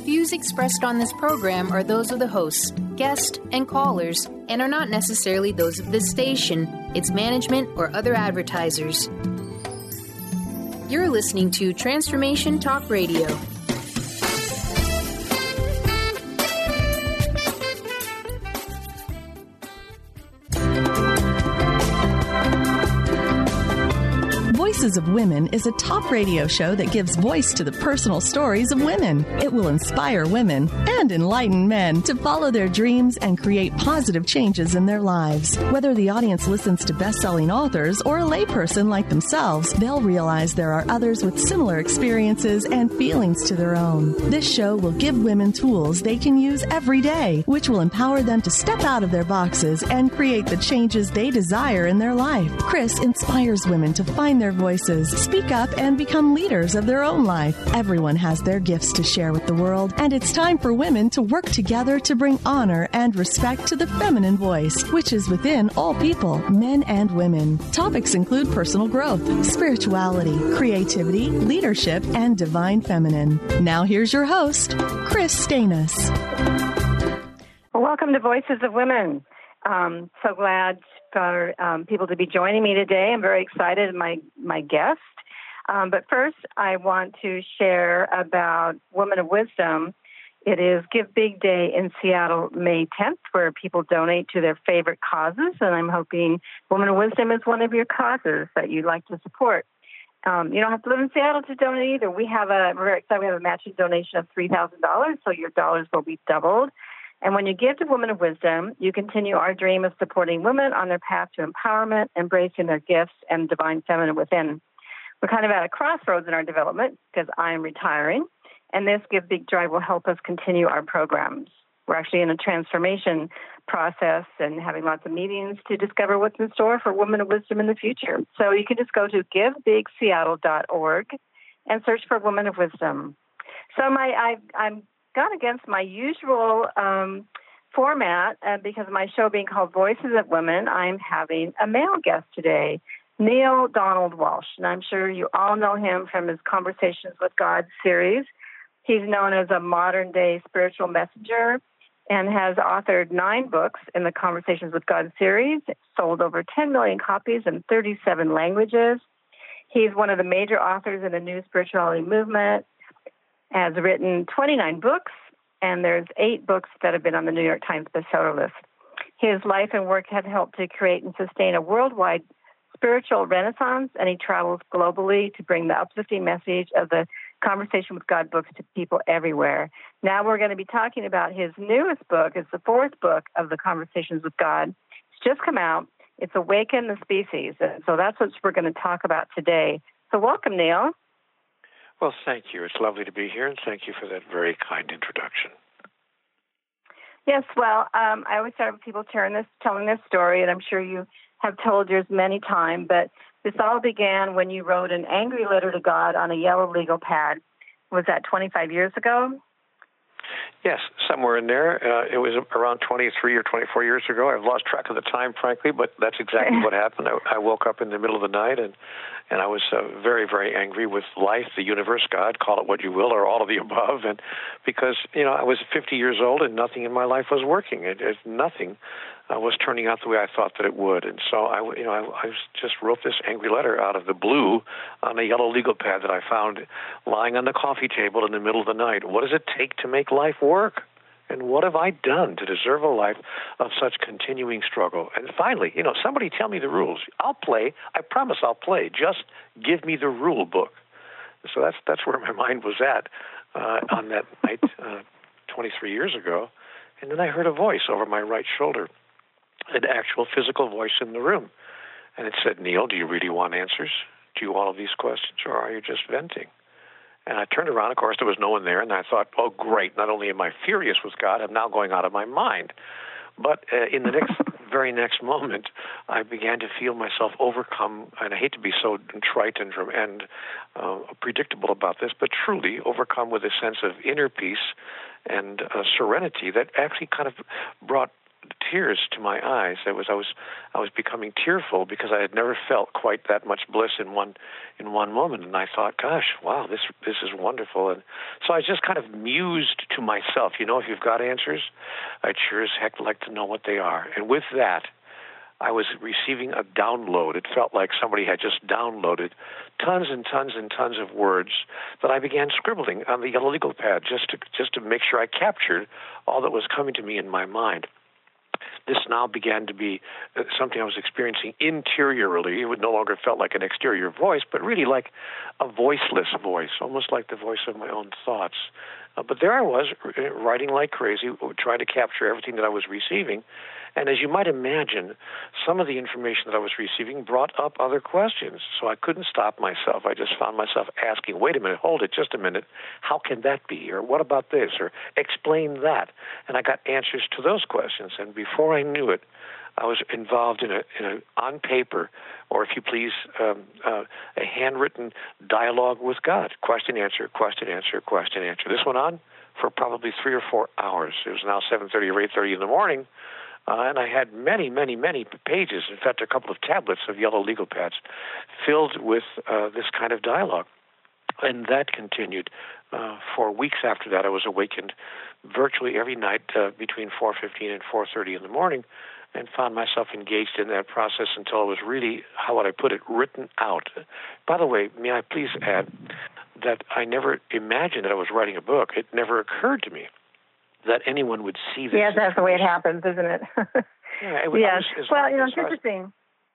views expressed on this program are those of the hosts, guests, and callers, and are not necessarily those of this station, its management, or other advertisers. You're listening to Transformation Talk Radio. Voices of Women is a talk radio show that gives voice to the personal stories of women. It will inspire women and enlighten men to follow their dreams and create positive changes in their lives. Whether the audience listens to best-selling authors or a layperson like themselves, they'll realize there are others with similar experiences and feelings to their own. This show will give women tools they can use every day, which will empower them to step out of their boxes and create the changes they desire in their life. Chris inspires women to find their voices, speak up, and become leaders of their own life. Everyone has their gifts to share with the world, and it's time for women to work together to bring honor and respect to the feminine voice, which is within all people, men and women. Topics include personal growth, spirituality, creativity, leadership, and divine feminine. Now here's your host, Chris Stanis. Well, welcome to Voices of Women. So glad for people to be joining me today. I'm very excited, my guest. But first, I want to share about Women of Wisdom. It is Give Big Day in Seattle, May 10th, where people donate to their favorite causes, and I'm hoping Women of Wisdom is one of your causes that you'd like to support. You don't have to live in Seattle to donate either. We're very excited. We have a matching donation of $3,000, so your dollars will be doubled. And when you give to Women of Wisdom, you continue our dream of supporting women on their path to empowerment, embracing their gifts and divine feminine within. We're kind of at a crossroads in our development because I'm retiring, and this Give Big Drive will help us continue our programs. We're actually in a transformation process and having lots of meetings to discover what's in store for Women of Wisdom in the future. So you can just go to givebigseattle.org and search for Women of Wisdom. So I'm gone against my usual format because of my show being called Voices of Women. I'm having a male guest today, Neale Donald Walsch, and I'm sure you all know him from his Conversations with God series. He's known as a modern-day spiritual messenger and has authored 9 books in the Conversations with God series, sold over 10 million copies in 37 languages. He's one of the major authors in the New Spirituality movement, has written 29 books, and there's 8 books that have been on the New York Times bestseller list. His life and work have helped to create and sustain a worldwide spiritual renaissance, and he travels globally to bring the uplifting message of the Conversation with God books to people everywhere. Now we're going to be talking about his newest book. It's the 4th book of the Conversations with God. It's just come out. It's Awaken the Species. And so that's what we're going to talk about today. So welcome, Neale. Well, thank you. It's lovely to be here, and thank you for that very kind introduction. Yes, well, I always start with people telling this story, and I'm sure you have told yours many times, but this all began when you wrote an angry letter to God on a yellow legal pad. Was that 25 years ago? Yes, somewhere in there. It was around 23 or 24 years ago. I've lost track of the time, frankly, but that's exactly what happened. I woke up in the middle of the night, and I was very, very angry with life, the universe, God, call it what you will, or all of the above. And because, I was 50 years old, and nothing in my life was working. Nothing was turning out the way I thought that it would. And so I just wrote this angry letter out of the blue on a yellow legal pad that I found lying on the coffee table in the middle of the night. What does it take to make life work? And what have I done to deserve a life of such continuing struggle? And finally, somebody tell me the rules. I'll play. I promise I'll play. Just give me the rule book. So that's where my mind was at on that night 23 years ago. And then I heard a voice over my right shoulder, an actual physical voice in the room. And it said, Neale, do you really want answers to all of these questions, or are you just venting? And I turned around. Of course, there was no one there, and I thought, oh, great, not only am I furious with God, I'm now going out of my mind. But in the very next moment, I began to feel myself overcome, and I hate to be so trite and predictable about this, but truly overcome with a sense of inner peace and serenity that actually kind of brought tears to my eyes. I was becoming tearful because I had never felt quite that much bliss in one moment. And I thought, gosh, wow, this is wonderful. And so I just kind of mused to myself, if you've got answers, I'd sure as heck like to know what they are. And with that, I was receiving a download. It felt like somebody had just downloaded tons and tons and tons of words that I began scribbling on the yellow legal pad just to make sure I captured all that was coming to me in my mind. This now began to be something I was experiencing interiorly. It would no longer felt like an exterior voice, but really like a voiceless voice, almost like the voice of my own thoughts. But there I was, writing like crazy, trying to capture everything that I was receiving. And as you might imagine, some of the information that I was receiving brought up other questions. So I couldn't stop myself. I just found myself asking, wait a minute, hold it just a minute. How can that be? Or what about this? Or explain that. And I got answers to those questions. And before I knew it, I was involved in a on paper, or if you please, a handwritten dialogue with God. Question, answer, question, answer, question, answer. This went on for probably 3 or 4 hours. It was now 7:30 or 8:30 in the morning. And I had many, many, many pages, in fact, a couple of tablets of yellow legal pads filled with this kind of dialogue. And that continued for weeks after that. I was awakened virtually every night between 4:15 and 4:30 in the morning and found myself engaged in that process until it was really, how would I put it, written out. By the way, may I please add that I never imagined that I was writing a book. It never occurred to me that anyone would see this. Yeah, that's the way it happens, isn't it? Yeah, yes. Well, it's interesting.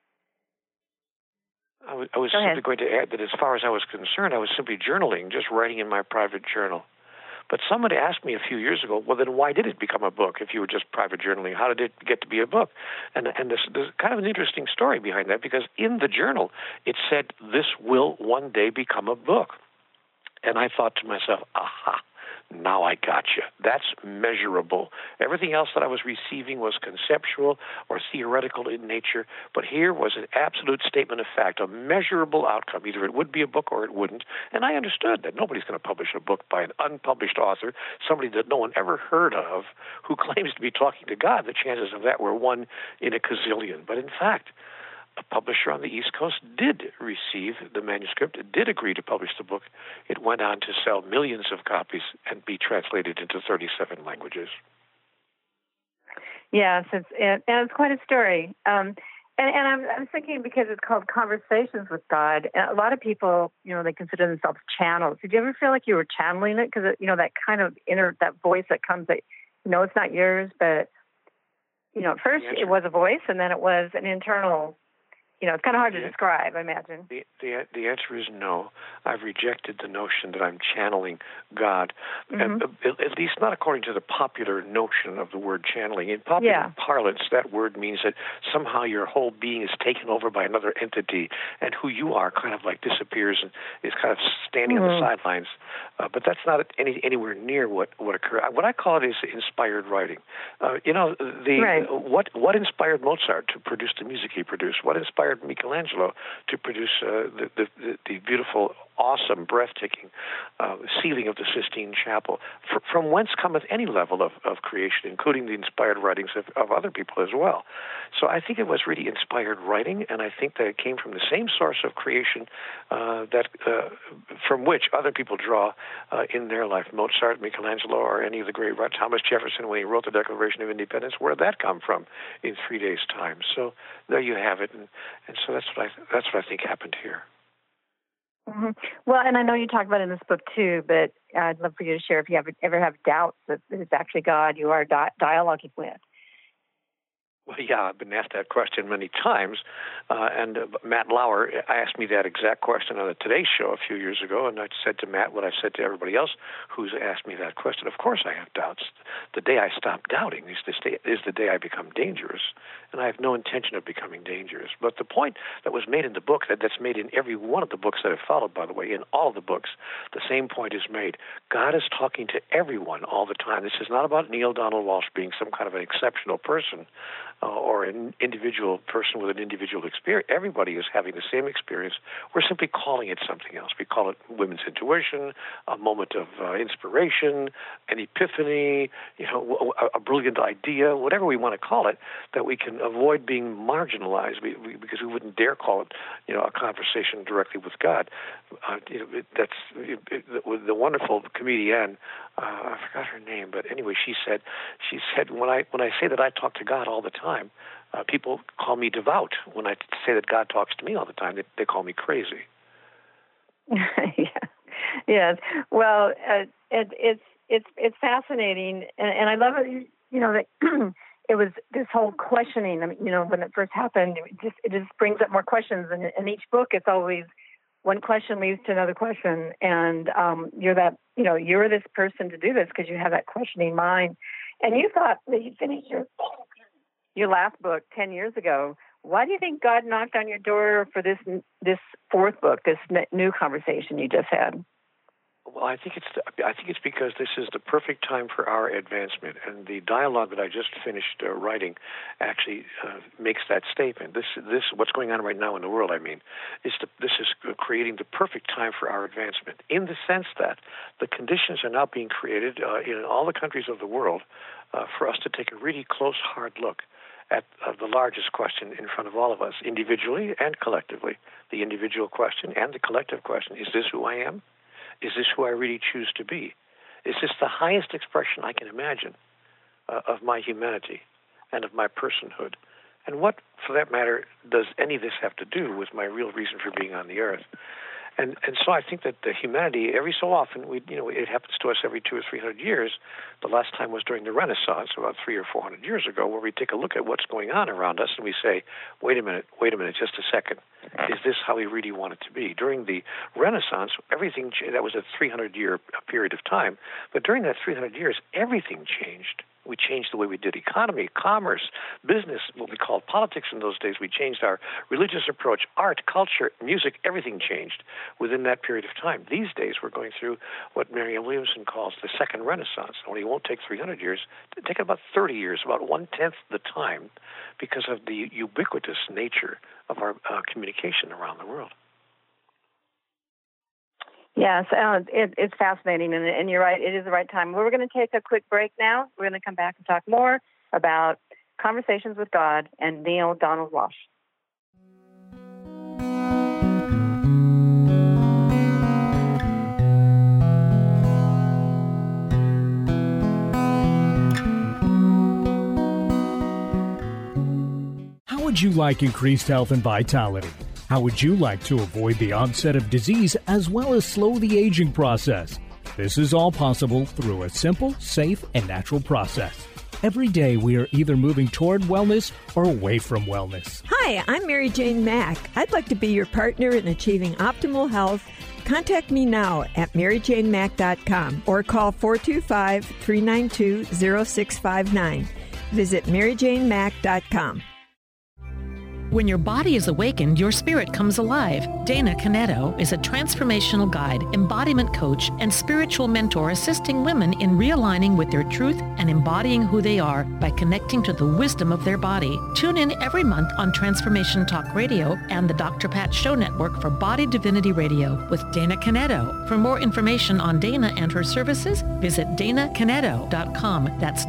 I was simply going to add that as far as I was concerned, I was simply journaling, just writing in my private journal. But somebody asked me a few years ago, well, then why did it become a book if you were just private journaling? How did it get to be a book? And there's kind of an interesting story behind that, because in the journal, it said, this will one day become a book. And I thought to myself, aha, now I got you. That's measurable. Everything else that I was receiving was conceptual or theoretical in nature, but here was an absolute statement of fact, a measurable outcome. Either it would be a book or it wouldn't. And I understood that nobody's going to publish a book by an unpublished author, somebody that no one ever heard of, who claims to be talking to God. The chances of that were 1 in a gazillion. But in fact, a publisher on the East Coast did receive the manuscript, did agree to publish the book. It went on to sell millions of copies and be translated into 37 languages. Yes, it's quite a story. And I'm thinking, because it's called Conversations with God, and a lot of people, they consider themselves channels. Did you ever feel like you were channeling it? Because, that kind of that voice that comes, that, it's not yours, but, at first it was a voice, and then it was an internal. It's kind of hard to describe, I imagine. The answer is no. I've rejected the notion that I'm channeling God, at least not according to the popular notion of the word channeling. In popular parlance, that word means that somehow your whole being is taken over by another entity, and who you are kind of like disappears and is kind of standing on the sidelines. But that's not anywhere near what occurred. What I call it is inspired writing. What inspired Mozart to produce the music he produced? What inspired Michelangelo to produce the beautiful, awesome, breathtaking ceiling of the Sistine Chapel? From whence cometh any level of creation, including the inspired writings of other people as well. So I think it was really inspired writing, and I think that it came from the same source of creation from which other people draw in their life. Mozart, Michelangelo, or any of the great Thomas Jefferson, when he wrote the Declaration of Independence, where did that come from in 3 days' time? So there you have it, and so that's what I think happened here. Mm-hmm. Well, and I know you talk about it in this book too, but I'd love for you to share if you ever have doubts that it's actually God you are dialoguing with. Well, yeah, I've been asked that question many times, and Matt Lauer asked me that exact question on the Today Show a few years ago, and I said to Matt what I said to everybody else who's asked me that question. Of course I have doubts. The day I stop doubting is the day I become dangerous, and I have no intention of becoming dangerous. But the point that was made in the book, that's made in every one of the books that have followed, by the way, in all of the books, the same point is made. God is talking to everyone all the time. This is not about Neale Donald Walsch being some kind of an exceptional person. or an individual person with an individual experience. Everybody is having the same experience. We're simply calling it something else. We call it women's intuition, a moment of inspiration, an epiphany, a brilliant idea, whatever we want to call it, that we can avoid being marginalized because we wouldn't dare call it, a conversation directly with God. The wonderful comedian, I forgot her name, but anyway, she said when I say that I talk to God all the time, people call me devout. When I say that God talks to me all the time, they call me crazy. Yes. Well, it's fascinating, and I love it. That it was this whole questioning. When it first happened, it just brings up more questions. And in each book, it's always one question leads to another question, and you're this person to do this because you have that questioning mind. And you thought that you finished your last book 10 years ago. Why do you think God knocked on your door for this fourth book, this new conversation you just had? Well, I think it's because this is the perfect time for our advancement, and the dialogue that I just finished writing actually makes that statement. This what's going on right now in the world, this is creating the perfect time for our advancement, in the sense that the conditions are now being created in all the countries of the world for us to take a really close, hard look at the largest question in front of all of us, individually and collectively. The individual question and the collective question: is this who I am? Is this who I really choose to be? Is this the highest expression I can imagine of my humanity and of my personhood? And what, for that matter, does any of this have to do with my real reason for being on the earth? And so I think that the humanity, every so often, it happens to us every 200 or 300 years. The last time was during the Renaissance, about 300 or 400 years ago, where we take a look at what's going on around us and we say, wait a minute, just a second. Is this how we really want it to be? During the Renaissance, everything that was a 300-year period of time, but during that 300 years, everything changed. We changed the way we did economy, commerce, business, what we called politics in those days. We changed our religious approach, art, culture, music, everything changed within that period of time. These days, we're going through what Marianne Williamson calls the second Renaissance. Only it won't take 300 years. It'll take about 30 years, about 1/10 the time, because of the ubiquitous nature of our communication around the world. Yes, it's fascinating, and you're right, it is the right time. We're going to take a quick break now. We're going to come back and talk more about Conversations with God and Neale Donald Walsch. How would you like increased health and vitality? How would you like to avoid the onset of disease as well as slow the aging process? This is all possible through a simple, safe, and natural process. Every day we are either moving toward wellness or away from wellness. Hi, I'm Mary Jane Mack. I'd like to be your partner in achieving optimal health. Contact me now at maryjanemack.com or call 425-392-0659. Visit maryjanemack.com. When your body is awakened, your spirit comes alive. Dana Canetto is a transformational guide, embodiment coach, and spiritual mentor assisting women in realigning with their truth and embodying who they are by connecting to the wisdom of their body. Tune in every month on Transformation Talk Radio and the Dr. Pat Show Network for Body Divinity Radio with Dana Canetto. For more information on Dana and her services, visit danacanetto.com. That's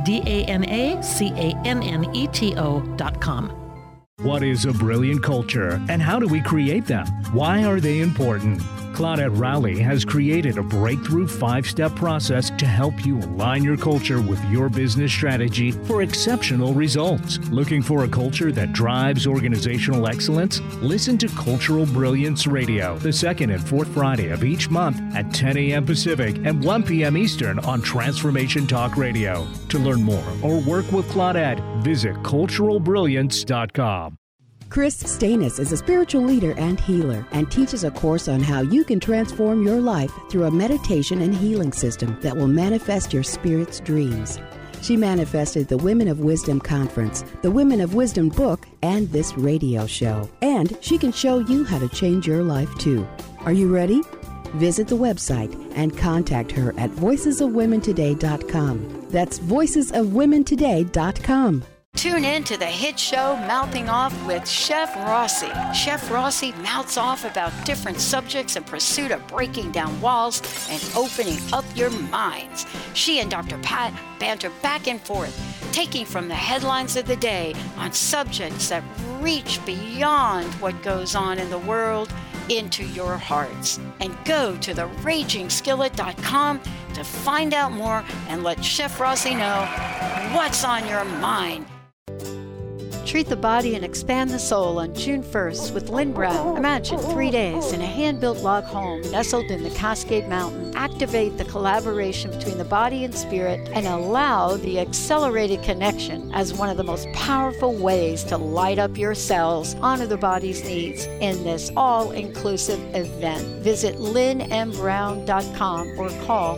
DANACANNETO.com. What is a brilliant culture, and how do we create them? Why are they important? Claudette Rowley has created a breakthrough 5-step process to help you align your culture with your business strategy for exceptional results. Looking for a culture that drives organizational excellence? Listen to Cultural Brilliance Radio, the second and fourth Friday of each month at 10 a.m. Pacific and 1 p.m. Eastern on Transformation Talk Radio. To learn more or work with Claudette, visit culturalbrilliance.com. Chris Stanis is a spiritual leader and healer and teaches a course on how you can transform your life through a meditation and healing system that will manifest your spirit's dreams. She manifested the Women of Wisdom Conference, the Women of Wisdom book, and this radio show. And she can show you how to change your life too. Are you ready? Visit the website and contact her at voicesofwomentoday.com. That's voicesofwomentoday.com. Tune in to the hit show Mouthing Off with Chef Rossi. Chef Rossi mouths off about different subjects in pursuit of breaking down walls and opening up your minds. She and Dr. Pat banter back and forth, taking from the headlines of the day on subjects that reach beyond what goes on in the world into your hearts. And go to theragingskillet.com to find out more and let Chef Rossi know what's on your mind. Treat the Body and Expand the Soul on June 1st with Lynn Brown. Imagine 3 days in a hand-built log home nestled in the Cascade Mountain. Activate the collaboration between the body and spirit and allow the accelerated connection as one of the most powerful ways to light up your cells, honor the body's needs in this all-inclusive event. Visit lynnmbrown.com or call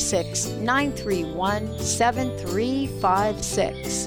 206-931-7356.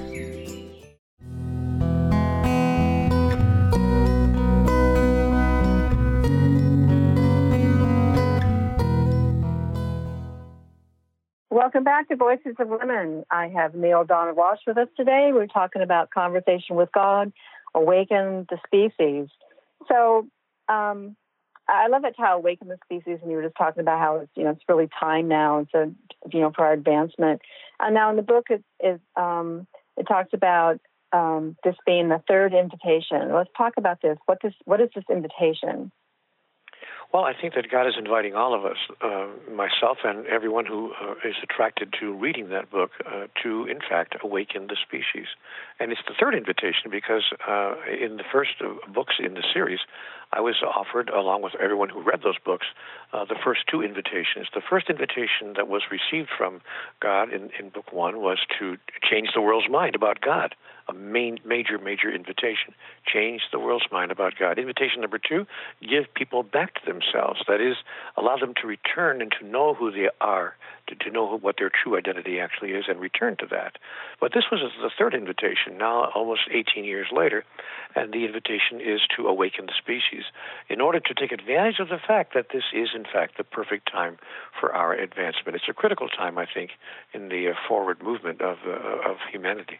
Welcome back to Voices of Women. I have Neil Donna Walsh with us today. We're talking about Conversation with God, Awaken the Species. So I love it how Awaken the Species, and you were just talking about how it's, it's really time now, and so, for our advancement. Now in the book, it talks about this being the third invitation. Let's talk about this. What is this invitation? Well, I think that God is inviting all of us, myself and everyone who is attracted to reading that book, to, in fact, awaken the species. And it's the third invitation because in the first books in the series, I was offered, along with everyone who read those books, the first two invitations. The first invitation that was received from God in book one was to change the world's mind about God. A major invitation. Change the world's mind about God. Invitation number two, give people back to themselves. That is, allow them to return and to know who they are, to know what their true identity actually is, and return to that. But this was the third invitation, now almost 18 years later, and the invitation is to awaken the species in order to take advantage of the fact that this is, in fact, the perfect time for our advancement. It's a critical time, I think, in the forward movement of humanity.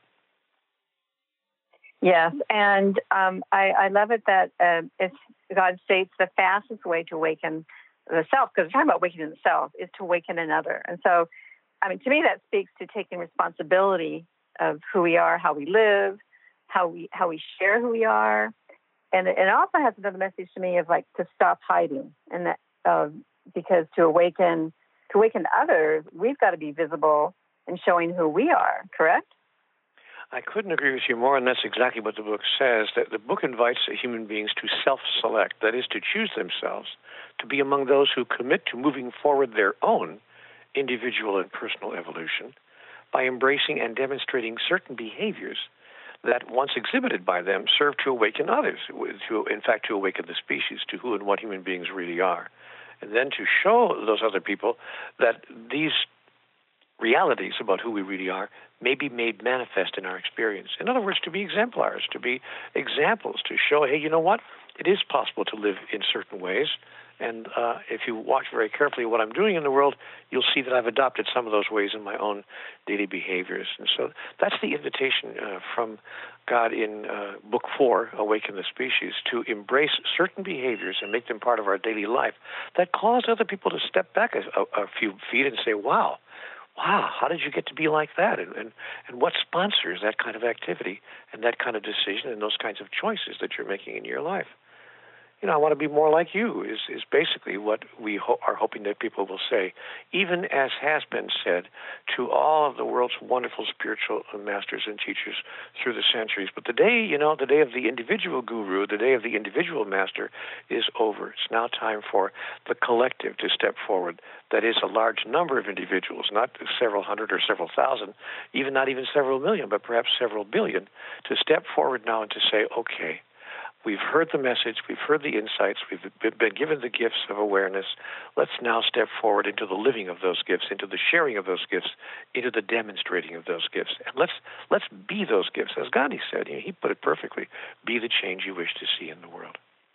Yes, and I love it that God states the fastest way to awaken the self, because we're talking about awakening the self, is to awaken another. And so, to me, that speaks to taking responsibility of who we are, how we live, how we share who we are, and it also has another message to me of to stop hiding, and that because to awaken others, we've got to be visible and showing who we are. Correct? I couldn't agree with you more, and that's exactly what the book says, that the book invites human beings to self-select, that is, to choose themselves, to be among those who commit to moving forward their own individual and personal evolution by embracing and demonstrating certain behaviors that, once exhibited by them, serve to awaken others, to awaken the species to who and what human beings really are, and then to show those other people that these realities about who we really are may be made manifest in our experience. In other words, to be exemplars, to be examples, to show, hey, you know what? It is possible to live in certain ways. And if you watch very carefully what I'm doing in the world, you'll see that I've adopted some of those ways in my own daily behaviors. And so that's the invitation from God in Book 4, Awaken the Species, to embrace certain behaviors and make them part of our daily life that cause other people to step back a few feet and say, wow, how did you get to be like that? And what sponsors that kind of activity and that kind of decision and those kinds of choices that you're making in your life? I want to be more like you is basically what we are hoping that people will say, even as has been said to all of the world's wonderful spiritual masters and teachers through the centuries. But the day of the individual guru, the day of the individual master is over. It's now time for the collective to step forward. That is a large number of individuals, not several hundred or several thousand, not even several million, but perhaps several billion, to step forward now and to say, okay, we've heard the message, we've heard the insights, we've been given the gifts of awareness. Let's now step forward into the living of those gifts, into the sharing of those gifts, into the demonstrating of those gifts. And let's be those gifts. As Gandhi said, he put it perfectly, be the change you wish to see in the world.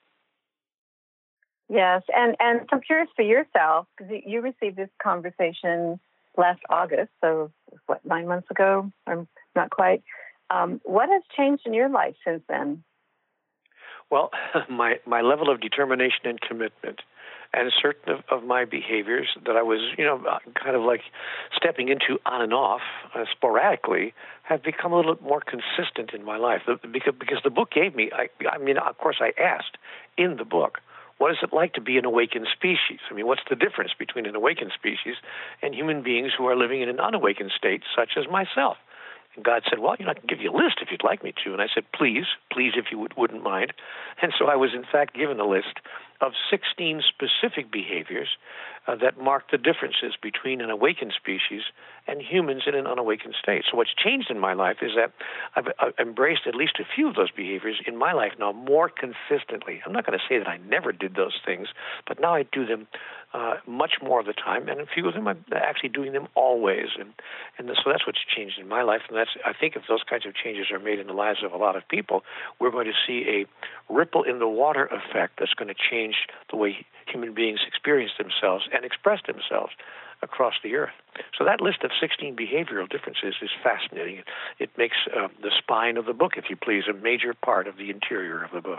Yes, and so I'm curious for yourself, because you received this conversation last August, so 9 months ago? Or not quite. What has changed in your life since then? Well, my level of determination and commitment, and certain of my behaviors that I was, kind of like stepping into on and off sporadically, have become a little more consistent in my life. Because the book gave me, I mean, of course, I asked in the book, what is it like to be an awakened species? I mean, what's the difference between an awakened species and human beings who are living in an unawakened state, such as myself? And God said, well, I can give you a list if you'd like me to. And I said, please, if you wouldn't mind. And so I was, in fact, given a list of 16 specific behaviors that mark the differences between an awakened species and humans in an unawakened state. So what's changed in my life is that I've embraced at least a few of those behaviors in my life now more consistently. I'm not going to say that I never did those things, but now I do them much more of the time, and a few of them I'm actually doing them always. And so that's what's changed in my life, and I think if those kinds of changes are made in the lives of a lot of people, we're going to see a ripple in the water effect that's going to change the way human beings experience themselves and express themselves across the earth. So that list of 16 behavioral differences is fascinating. It makes the spine of the book, if you please, a major part of the interior of the book.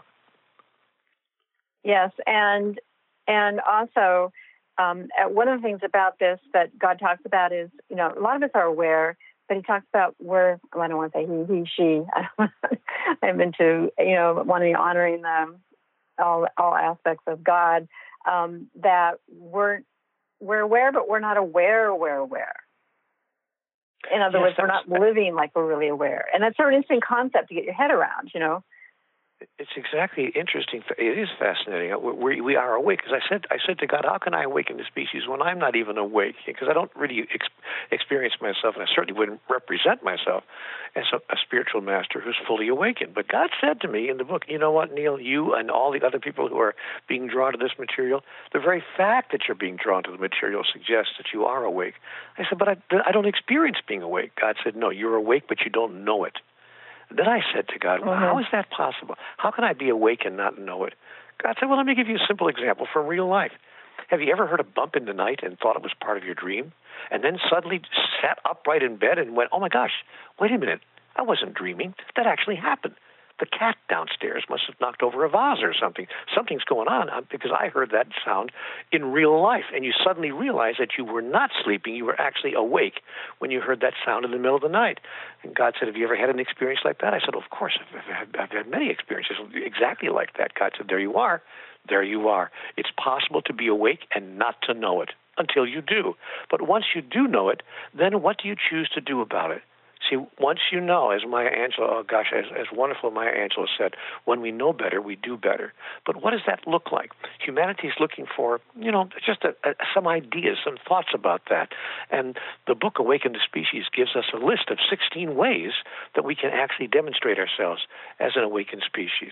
Yes, and also one of the things about this that God talks about is, a lot of us are aware, but he talks about I don't want to say he, she. I'm into, wanting honoring all aspects of God, that we're aware, but we're not aware we're aware. In other words, we're not living like we're really aware. And that's sort of an interesting concept to get your head around, It's exactly interesting. It is fascinating. We are awake. Because I said to God, how can I awaken the species when I'm not even awake? Because I don't really experience myself, and I certainly wouldn't represent myself as a spiritual master who's fully awakened. But God said to me in the book, you know what, Neil, you and all the other people who are being drawn to this material, the very fact that you're being drawn to the material suggests that you are awake. I said, but I don't experience being awake. God said, no, you're awake, but you don't know it. Then I said to God, well, how is that possible? How can I be awake and not know it? God said, well, let me give you a simple example from real life. Have you ever heard a bump in the night and thought it was part of your dream? And then suddenly sat upright in bed and went, oh my gosh, wait a minute, I wasn't dreaming. That actually happened. The cat downstairs must have knocked over a vase or something. Something's going on because I heard that sound in real life. And you suddenly realize that you were not sleeping. You were actually awake when you heard that sound in the middle of the night. And God said, have you ever had an experience like that? I said, of course, I've had many experiences exactly like that. God said, there you are. There you are. It's possible to be awake and not to know it until you do. But once you do know it, then what do you choose to do about it? See, once you know, as Maya Angelou, as wonderful Maya Angelou said, when we know better, we do better. But what does that look like? Humanity is looking for, just some ideas, some thoughts about that. And the book Awaken the Species gives us a list of 16 ways that we can actually demonstrate ourselves as an awakened species.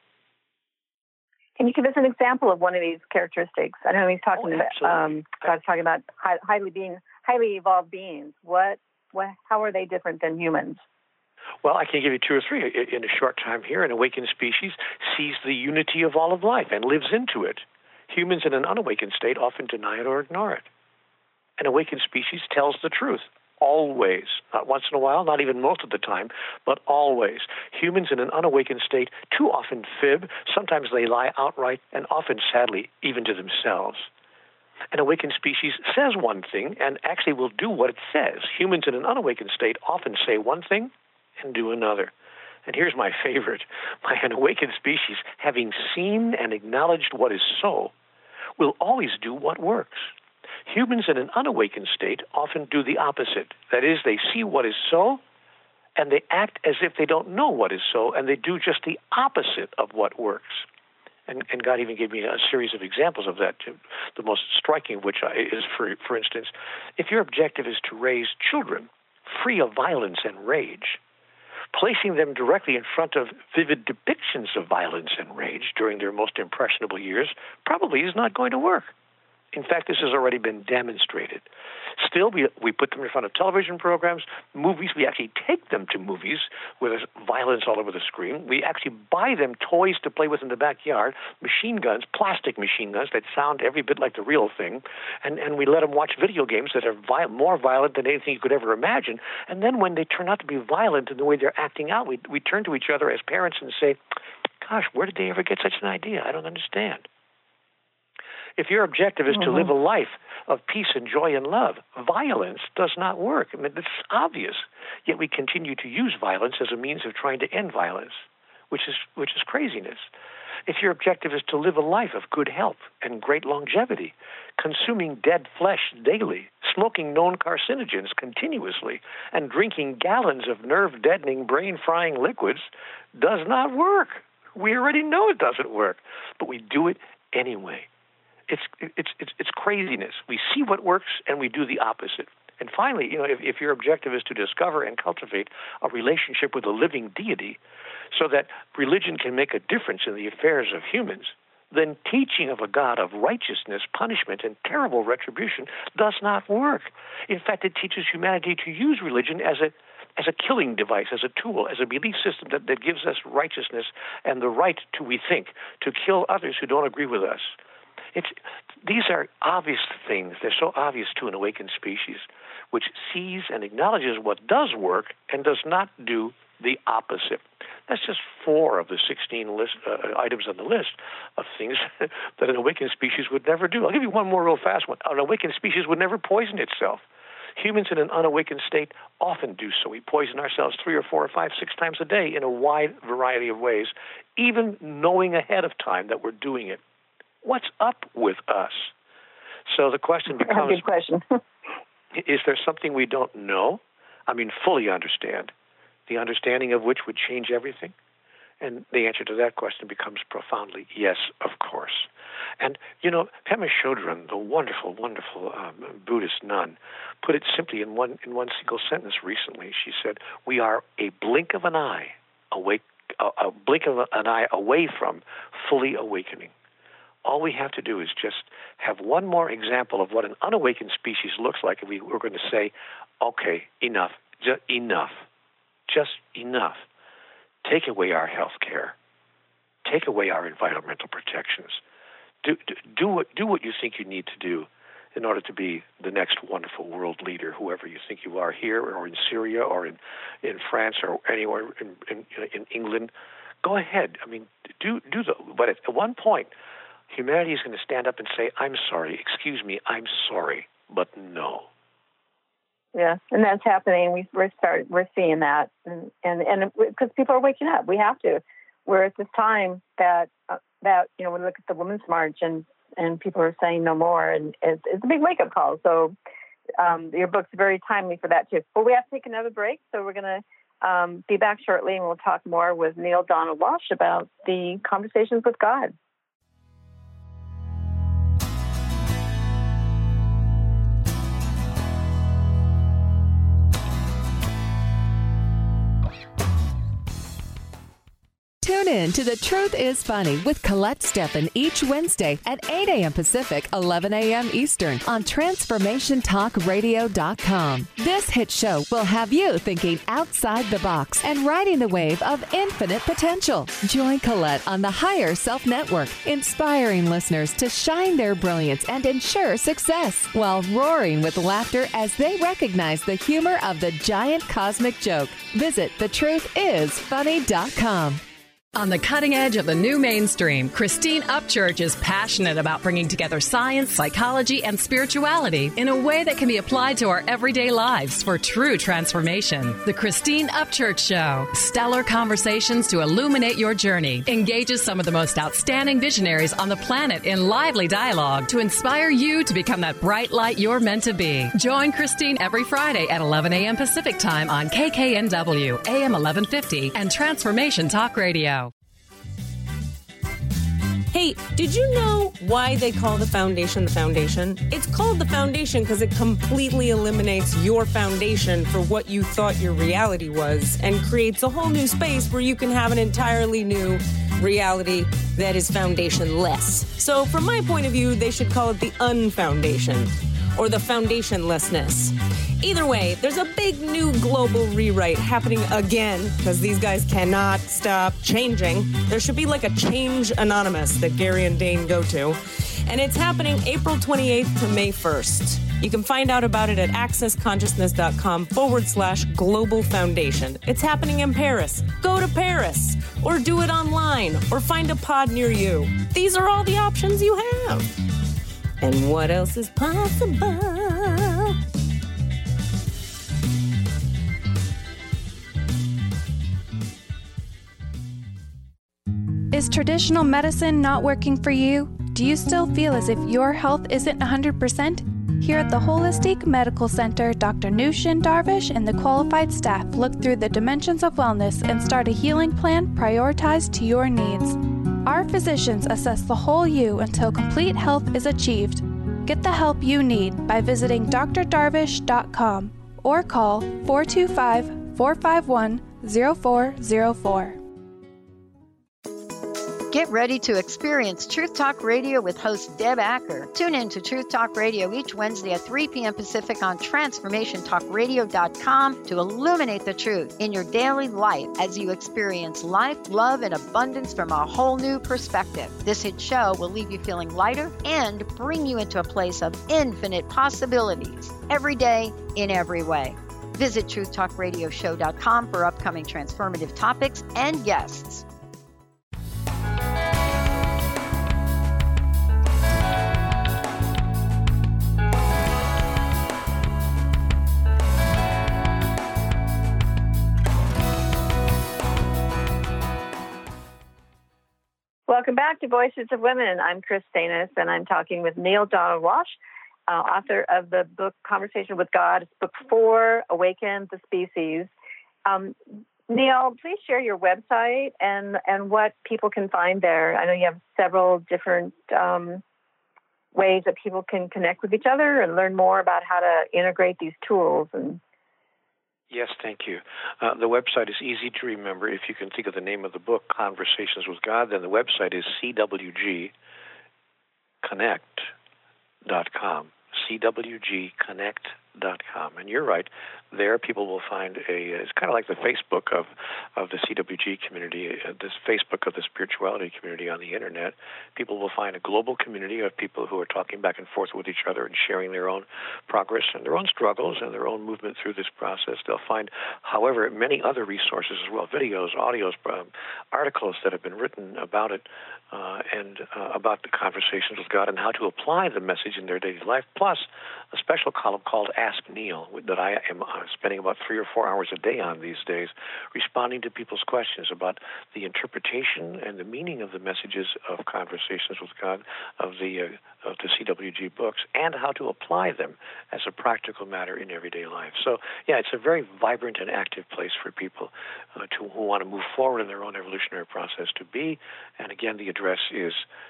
Can you give us an example of one of these characteristics? I know he's talking about God's talking about highly evolved beings. How are they different than humans? Well, I can give you two or three. In a short time here, an awakened species sees the unity of all of life and lives into it. Humans in an unawakened state often deny it or ignore it. An awakened species tells the truth, always. Not once in a while, not even most of the time, but always. Humans in an unawakened state too often fib. Sometimes they lie outright, and often, sadly, even to themselves. An awakened species says one thing and actually will do what it says. Humans in an unawakened state often say one thing and do another. And here's my favorite. An awakened species, having seen and acknowledged what is so, will always do what works. Humans in an unawakened state often do the opposite. That is, they see what is so, and they act as if they don't know what is so, and they do just the opposite of what works. And God even gave me a series of examples of that, the most striking of which is, for instance, if your objective is to raise children free of violence and rage, placing them directly in front of vivid depictions of violence and rage during their most impressionable years probably is not going to work. In fact, this has already been demonstrated. still, we put them in front of television programs, movies. We actually take them to movies where there's violence all over the screen. We actually buy them toys to play with in the backyard, machine guns, plastic machine guns that sound every bit like the real thing, and we let them watch video games that are more violent than anything you could ever imagine. And then when they turn out to be violent in the way they're acting out, we turn to each other as parents and say, gosh, where did they ever get such an idea? I don't understand. If your objective is to live a life of peace and joy and love, violence does not work. I mean, it's obvious. Yet we continue to use violence as a means of trying to end violence, which is craziness. If your objective is to live a life of good health and great longevity, consuming dead flesh daily, smoking known carcinogens continuously, and drinking gallons of nerve-deadening, brain-frying liquids does not work. We already know it doesn't work, but we do it anyway. It's craziness. We see what works and we do the opposite. And finally, if your objective is to discover and cultivate a relationship with a living deity so that religion can make a difference in the affairs of humans, then teaching of a God of righteousness, punishment, and terrible retribution does not work. In fact, it teaches humanity to use religion as a killing device, as a tool, as a belief system that gives us righteousness and the right to, we think, to kill others who don't agree with us. These are obvious things. They're so obvious to an awakened species, which sees and acknowledges what does work and does not do the opposite. That's just 4 of the 16 items on the list of things that an awakened species would never do. I'll give you one more real fast one. An awakened species would never poison itself. Humans in an unawakened state often do so. We poison ourselves 3 or 4 or 5, 6 times a day in a wide variety of ways, even knowing ahead of time that we're doing it. What's up with us? So the question becomes, good question. Is there something we don't know? I mean, fully understand, the understanding of which would change everything? And the answer to that question becomes profoundly yes, of course. And, Pema Chodron, the wonderful, wonderful Buddhist nun, put it simply in one single sentence recently. She said, we are a blink of an eye away from fully awakening. All we have to do is just have one more example of what an unawakened species looks like, and we're going to say, okay, enough, just enough. Take away our health care. Take away our environmental protections. Do what you think you need to do in order to be the next wonderful world leader, whoever you think you are, here or in Syria or in France or anywhere in England. Go ahead. I mean, but at one point, humanity is going to stand up and say, I'm sorry, excuse me, I'm sorry, but no. Yeah, and that's happening. We're seeing that, and because people are waking up, we have to. We're at this time that when we look at the Women's March and people are saying no more, and it's a big wake up call. So your book's very timely for that too. But we have to take another break, so we're going to be back shortly, and we'll talk more with Neale Donald Walsch about the Conversations with God. Tune in to The Truth is Funny with Colette Steffen each Wednesday at 8 a.m. Pacific, 11 a.m. Eastern on TransformationTalkRadio.com. This hit show will have you thinking outside the box and riding the wave of infinite potential. Join Colette on the Higher Self Network, inspiring listeners to shine their brilliance and ensure success while roaring with laughter as they recognize the humor of the giant cosmic joke. Visit thetruthисfunny.com. On the cutting edge of the new mainstream, Christine Upchurch is passionate about bringing together science, psychology, and spirituality in a way that can be applied to our everyday lives for true transformation. The Christine Upchurch Show, stellar conversations to illuminate your journey, engages some of the most outstanding visionaries on the planet in lively dialogue to inspire you to become that bright light you're meant to be. Join Christine every Friday at 11 a.m. Pacific Time on KKNW, AM 1150, and Transformation Talk Radio. Hey, did you know why they call the foundation the foundation? It's called the foundation because it completely eliminates your foundation for what you thought your reality was and creates a whole new space where you can have an entirely new reality that is foundationless. So from my point of view, they should call it the unfoundation. or the foundationlessness. Either way, there's a big new global rewrite happening again because these guys cannot stop changing. There should be like a Change Anonymous that Gary and Dane go to. And it's happening April 28th to May 1st. You can find out about it at accessconsciousness.com/global foundation. It's happening in Paris. Go to Paris, or do it online, or find a pod near you. These are all the options you have. And what else is possible? Is traditional medicine not working for you? Do you still feel as if your health isn't 100%? Here at the Holistic Medical Center, Dr. Nushin Darvish and the qualified staff look through the dimensions of wellness and start a healing plan prioritized to your needs. Our physicians assess the whole you until complete health is achieved. Get the help you need by visiting drdarvish.com or call 425-451-0404. Get ready to experience Truth Talk Radio with host Deb Acker. Tune in to Truth Talk Radio each Wednesday at 3 p.m. Pacific on TransformationTalkRadio.com to illuminate the truth in your daily life as you experience life, love, and abundance from a whole new perspective. This hit show will leave you feeling lighter and bring you into a place of infinite possibilities every day in every way. Visit TruthTalkRadioshow.com for upcoming transformative topics and guests. Welcome back to Voices of Women. I'm Chris Stanis, and I'm talking with Neale Donald Walsch, author of the book Conversation with God. It's book 4, Awaken the Species. Neale, please share your website and what people can find there. I know you have several different ways that people can connect with each other and learn more about how to integrate these tools. Yes, thank you. The website is easy to remember. If you can think of the name of the book, Conversations with God, then the website is cwgconnect.com, cwgconnect.com. And you're right, there people will find it's kind of like the Facebook of the CWG community, this Facebook of the spirituality community on the internet. People will find a global community of people who are talking back and forth with each other and sharing their own progress and their own struggles and their own movement through this process. They'll find, however, many other resources as well, videos, audios, articles that have been written about it and about the Conversations with God and how to apply the message in their daily life, plus a special column called Ask Neale that I am spending about 3 or 4 hours a day on these days, responding to people's questions about the interpretation and the meaning of the messages of Conversations with God of the CWG books and how to apply them as a practical matter in everyday life. So, yeah, it's a very vibrant and active place for people who want to move forward in their own evolutionary process to be. And again, the address is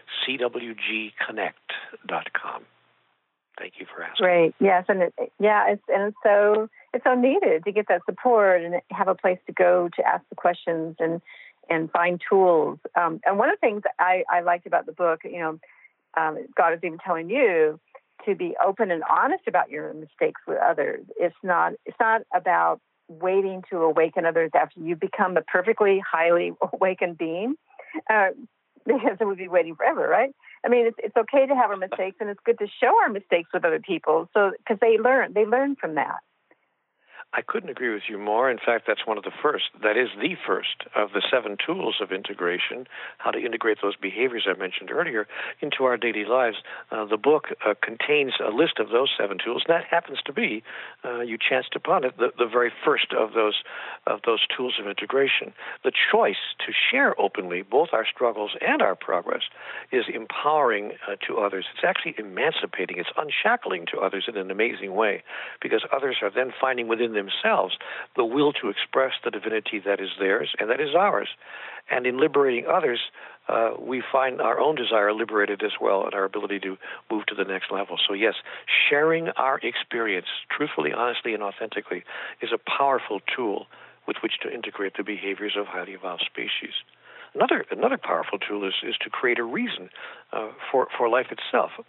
cwgconnect.com. Thank you for asking. Great. Yes, it's so needed to get that support and have a place to go to ask the questions and find tools. And one of the things I liked about the book, God is even telling you to be open and honest about your mistakes with others. It's not about waiting to awaken others after you become a perfectly highly awakened being, because it would be waiting forever, right? I mean, it's okay to have our mistakes, and it's good to share our mistakes with other people, so because they learn from that. I couldn't agree with you more. In fact, that's one of the first. That is the first of the 7 tools of integration, how to integrate those behaviors I mentioned earlier into our daily lives. The book contains a list of those 7 tools, and that happens to be, you chanced upon it, the very first of those tools of integration. The choice to share openly both our struggles and our progress is empowering to others. It's actually emancipating. It's unshackling to others in an amazing way, because others are then finding within themselves the will to express the divinity that is theirs and that is ours. And in liberating others, we find our own desire liberated as well and our ability to move to the next level. So yes, sharing our experience truthfully, honestly, and authentically is a powerful tool with which to integrate the behaviors of highly evolved species. Another powerful tool is to create a reason for life itself.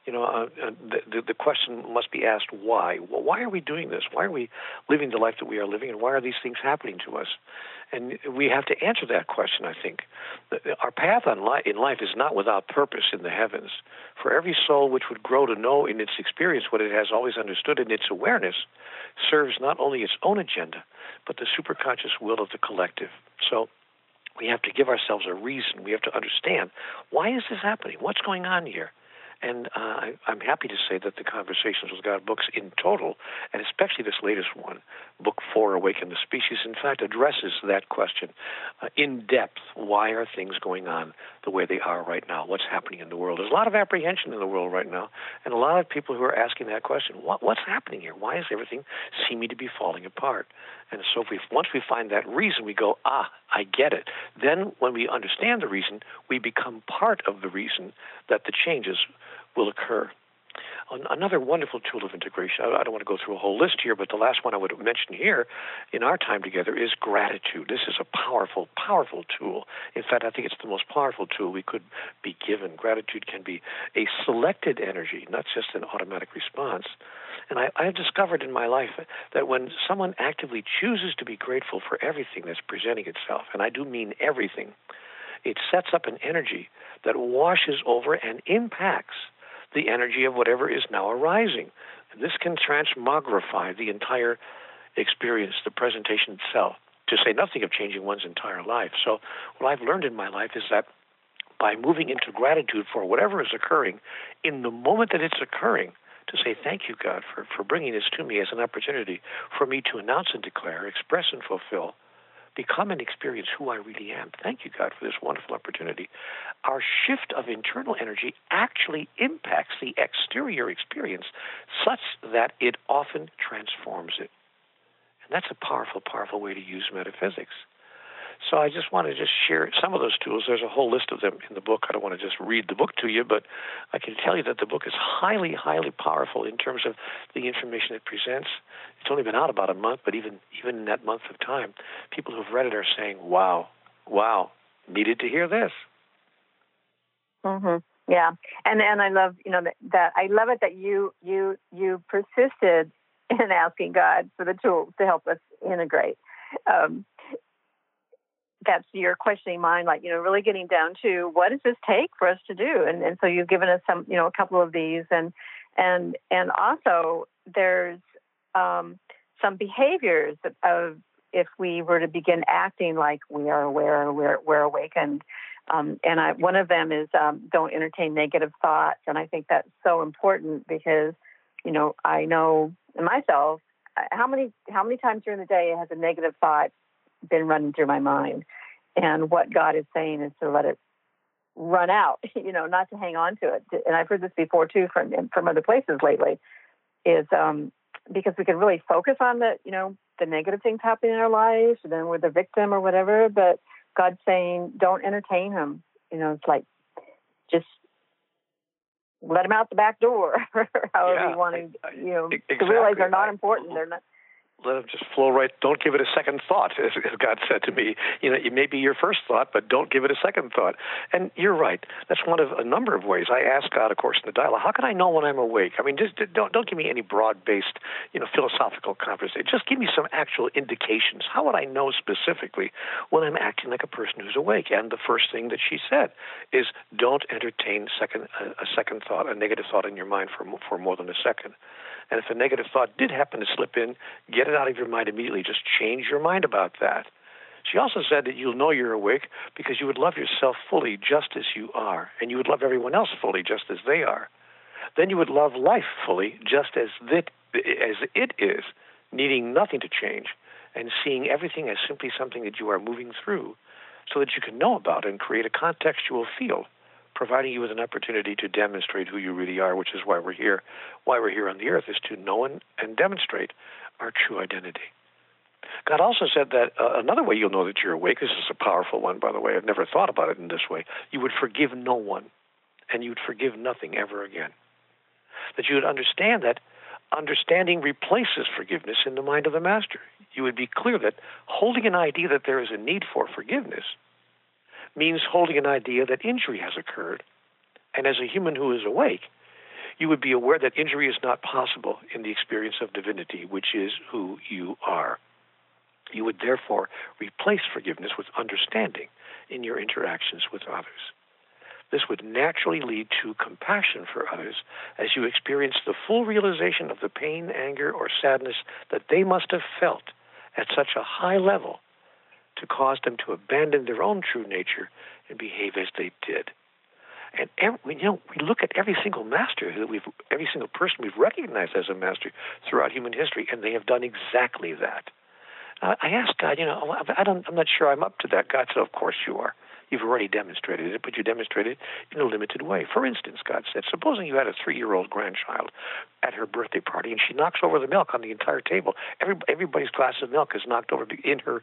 The question must be asked, why? Well, why are we doing this? Why are we living the life that we are living, and why are these things happening to us? And we have to answer that question, I think. Our path in life is not without purpose in the heavens. For every soul which would grow to know in its experience what it has always understood in its awareness serves not only its own agenda, but the superconscious will of the collective. So we have to give ourselves a reason. We have to understand, why is this happening? What's going on here? And I'm happy to say that the Conversations with God books in total, and especially this latest one, Book 4, Awaken the Species, in fact, addresses that question in depth. Why are things going on the way they are right now? What's happening in the world? There's a lot of apprehension in the world right now, and a lot of people who are asking that question. What's happening here? Why is everything seeming to be falling apart? And so once we find that reason, we go, I get it. Then when we understand the reason, we become part of the reason that the changes will occur. Another wonderful tool of integration, I don't want to go through a whole list here, but the last one I would mention here in our time together is gratitude. This is a powerful, powerful tool. In fact, I think it's the most powerful tool we could be given. Gratitude can be a selected energy, not just an automatic response. And I have discovered in my life that when someone actively chooses to be grateful for everything that's presenting itself, and I do mean everything, it sets up an energy that washes over and impacts the energy of whatever is now arising. And this can transmogrify the entire experience, the presentation itself, to say nothing of changing one's entire life. So what I've learned in my life is that by moving into gratitude for whatever is occurring, in the moment that it's occurring, to say thank you, God, for bringing this to me as an opportunity for me to announce and declare, express and fulfill, become and experience who I really am. Thank you, God, for this wonderful opportunity. Our shift of internal energy actually impacts the exterior experience such that it often transforms it. And that's a powerful, powerful way to use metaphysics. So I just want to share some of those tools. There's a whole list of them in the book. I don't want to just read the book to you, but I can tell you that the book is highly, highly powerful in terms of the information it presents. It's only been out about a month, but even in that month of time, people who've read it are saying, wow, needed to hear this. Mm-hmm. Yeah, and I love that I love it that you persisted in asking God for the tools to help us integrate. That's your questioning mind, really getting down to what does this take for us to do? And so you've given us some, a couple of these, and also there's some behaviors of if we were to begin acting like we are aware, we're awakened. One of them is don't entertain negative thoughts, and I think that's so important because, I know in myself how many times during the day has a negative thought been running through my mind, and what God is saying is to let it run out, not to hang on to it. And I've heard this before too from other places lately, is because we can really focus on the negative things happening in our lives, and then we're the victim or whatever. But God's saying, don't entertain them. It's like just let them out the back door, however you want to, exactly. To realize they're not important. They're not. Let them just flow right. Don't give it a second thought, as God said to me. It may be your first thought, but don't give it a second thought. And you're right. That's one of a number of ways. I ask God, of course, in the dialogue, how can I know when I'm awake? I mean, just don't give me any broad-based, philosophical conversation. Just give me some actual indications. How would I know specifically when I'm acting like a person who's awake? And the first thing that she said is, don't entertain a second thought, a negative thought in your mind for more than a second. And if a negative thought did happen to slip in, get it out of your mind immediately. Just change your mind about that. She also said that you'll know you're awake because you would love yourself fully just as you are, and you would love everyone else fully just as they are. Then you would love life fully just as it is, needing nothing to change, and seeing everything as simply something that you are moving through so that you can know about and create a contextual field, providing you with an opportunity to demonstrate who you really are, which is why we're here. Why we're here on the earth is to know and demonstrate our true identity. God also said that another way you'll know that you're awake, this is a powerful one, by the way, I've never thought about it in this way, you would forgive no one, and you would forgive nothing ever again. That you would understand that understanding replaces forgiveness in the mind of the master. You would be clear that holding an idea that there is a need for forgiveness means holding an idea that injury has occurred. And as a human who is awake, You would be aware that injury is not possible in the experience of divinity, which is who you are. You would therefore replace forgiveness with understanding in your interactions with others. This would naturally lead to compassion for others as you experience the full realization of the pain, anger, or sadness that they must have felt at such a high level to cause them to abandon their own true nature and behave as they did. And we look at every single master every single person we've recognized as a master throughout human history, and they have done exactly that. I asked God, I'm not sure I'm up to that. God said, of course you are. You've already demonstrated it, but you demonstrated it in a limited way. For instance, God said, supposing you had a 3-year-old grandchild at her birthday party, and she knocks over the milk on the entire table. Everybody's glass of milk is knocked over in her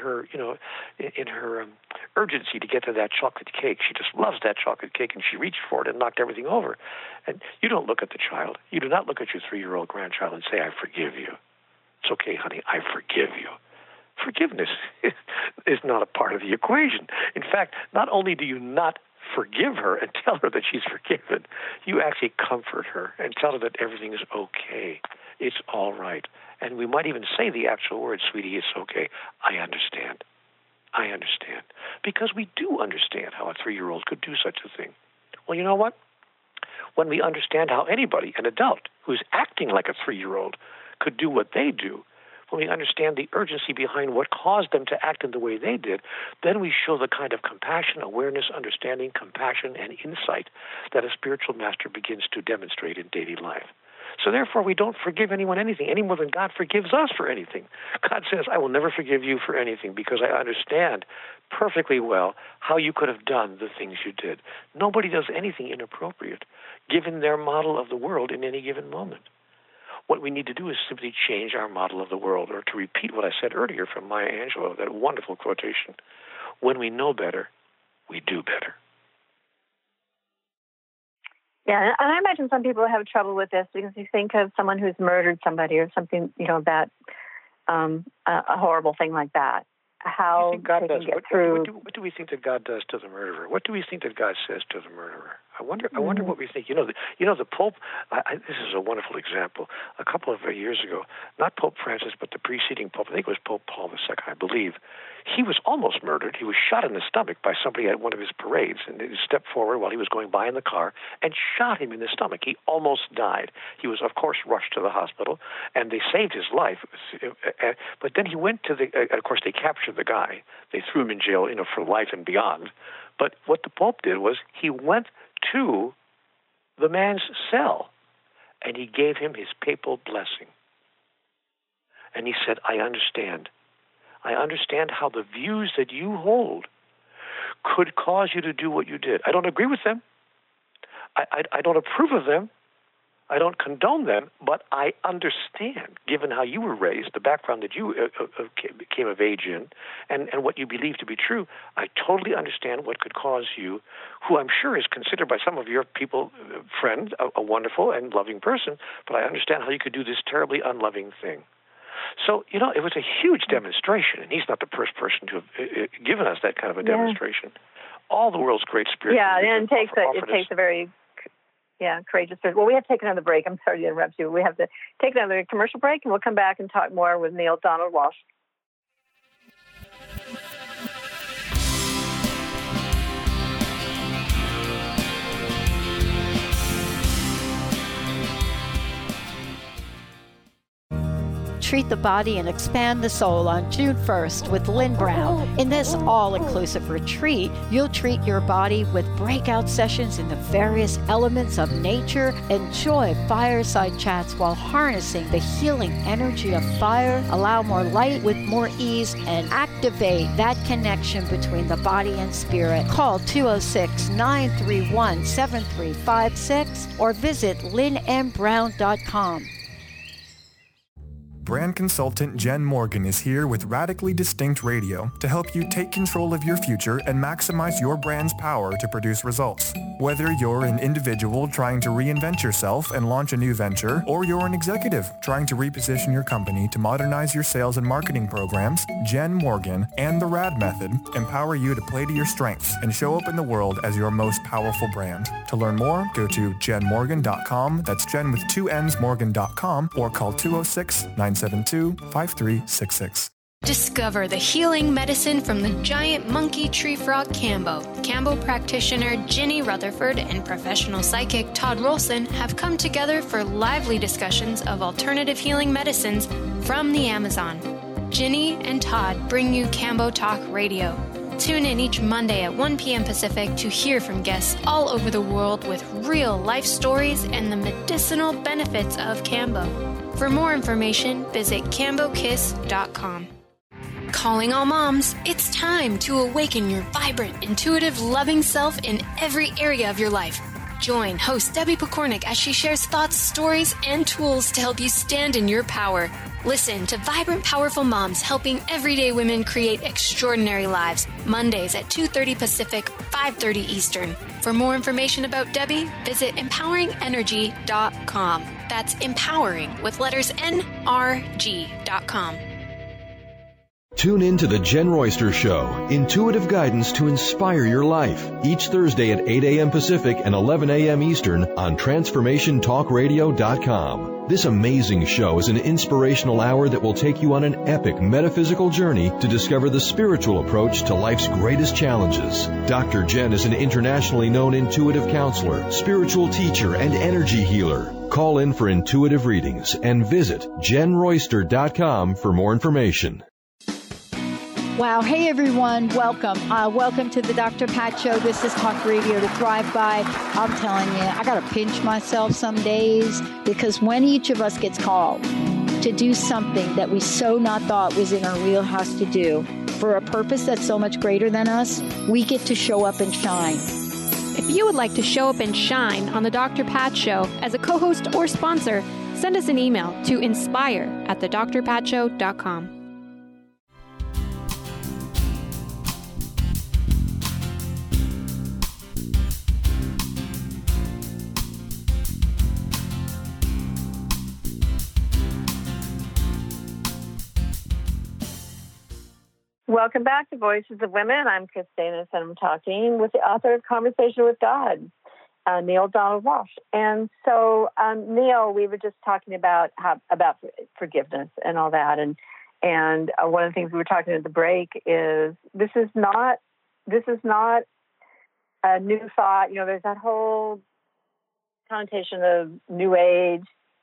urgency to get to that chocolate cake. She just loves that chocolate cake, and she reached for it and knocked everything over. And you don't look at the child. You do not look at your 3-year-old grandchild and say, I forgive you. It's okay, honey, I forgive you. Forgiveness is not a part of the equation. In fact, not only do you not forgive her and tell her that she's forgiven, you actually comfort her and tell her that everything is okay. It's all right. And we might even say the actual words, sweetie, it's okay. I understand. I understand. Because we do understand how a 3-year-old could do such a thing. Well, you know what? When we understand how anybody, an adult, who's acting like a 3-year-old, could do what they do, when we understand the urgency behind what caused them to act in the way they did, then we show the kind of compassion, awareness, understanding, compassion, and insight that a spiritual master begins to demonstrate in daily life. So therefore, we don't forgive anyone anything any more than God forgives us for anything. God says, I will never forgive you for anything because I understand perfectly well how you could have done the things you did. Nobody does anything inappropriate, given their model of the world in any given moment. What we need to do is simply change our model of the world, or to repeat what I said earlier from Maya Angelou, that wonderful quotation, when we know better, we do better. Yeah, and I imagine some people have trouble with this because you think of someone who's murdered somebody or something, that a horrible thing like that. How they can get through. What do we think that God does to the murderer? What do we think that God says to the murderer? I wonder what we think. The Pope. This is a wonderful example. A couple of years ago, not Pope Francis, but the preceding Pope. I think it was Pope Paul II. I believe he was almost murdered. He was shot in the stomach by somebody at one of his parades, and they stepped forward while he was going by in the car and shot him in the stomach. He almost died. He was, of course, rushed to the hospital, and they saved his life. But then he went to of course, they captured the guy. They threw him in jail, for life and beyond. But what the Pope did was he went to the man's cell, and he gave him his papal blessing. And he said, I understand. I understand how the views that you hold could cause you to do what you did. I don't agree with them. I don't approve of them. I don't condone them, but I understand, given how you were raised, the background that you came of age in, and what you believe to be true, I totally understand what could cause you, who I'm sure is considered by some of your people, friend, a wonderful and loving person, but I understand how you could do this terribly unloving thing. So, it was a huge demonstration, and he's not the first person to have given us that kind of a demonstration. All the world's great spiritual leaders it takes a very courageous person. Well, we have to take another break. I'm sorry to interrupt you. We have to take another commercial break, and we'll come back and talk more with Neale Donald Walsch. Treat the Body and Expand the Soul on June 1st with Lynn Brown. In this all-inclusive retreat, you'll treat your body with breakout sessions in the various elements of nature, enjoy fireside chats while harnessing the healing energy of fire, allow more light with more ease, and activate that connection between the body and spirit. Call 206-931-7356 or visit lynnmbrown.com. Brand consultant Jen Morgan is here with Radically Distinct Radio to help you take control of your future and maximize your brand's power to produce results. Whether you're an individual trying to reinvent yourself and launch a new venture, or you're an executive trying to reposition your company to modernize your sales and marketing programs, Jen Morgan and the RAD method empower you to play to your strengths and show up in the world as your most powerful brand. To learn more, go to jenmorgan.com. That's Jen with 2 N's, Morgan.com, or call 206-972-5366. Discover the healing medicine from the giant monkey tree frog Kambo. Kambo practitioner Ginny Rutherford and professional psychic Todd Rolson have come together for lively discussions of alternative healing medicines from the Amazon. Ginny and Todd bring you Kambo Talk Radio. Tune in each Monday at 1 p.m. Pacific to hear from guests all over the world with real life stories and the medicinal benefits of Kambo. For more information, visit KamboKiss.com. Calling all moms, it's time to awaken your vibrant, intuitive, loving self in every area of your life. Join host Debbie Pokornik as she shares thoughts, stories, and tools to help you stand in your power. Listen to Vibrant, Powerful Moms helping everyday women create extraordinary lives. Mondays at 2:30 Pacific, 5:30 Eastern. For more information about Debbie, visit empoweringenergy.com. That's empowering with letters NRG.com. Tune in to The Jen Royster Show, intuitive guidance to inspire your life, each Thursday at 8 a.m. Pacific and 11 a.m. Eastern on TransformationTalkRadio.com. This amazing show is an inspirational hour that will take you on an epic metaphysical journey to discover the spiritual approach to life's greatest challenges. Dr. Jen is an internationally known intuitive counselor, spiritual teacher, and energy healer. Call in for intuitive readings and visit JenRoyster.com for more information. Wow. Hey, everyone. Welcome. Welcome to the Dr. Pat Show. This is Talk Radio to Thrive By. I'm telling you, I got to pinch myself some days because when each of us gets called to do something that we so not thought was in our wheelhouse to do for a purpose that's so much greater than us, we get to show up and shine. If you would like to show up and shine on the Dr. Pat Show as a co-host or sponsor, send us an email to inspire@thedrpatshow.com. Welcome back to Voices of Women. I'm Chris Danis, and I'm talking with the author of Conversation with God, Neale Donald Walsch. And so, Neale, we were just talking about forgiveness and all that, and one of the things we were talking at the break is this is not a new thought. You know, there's that whole connotation of New Age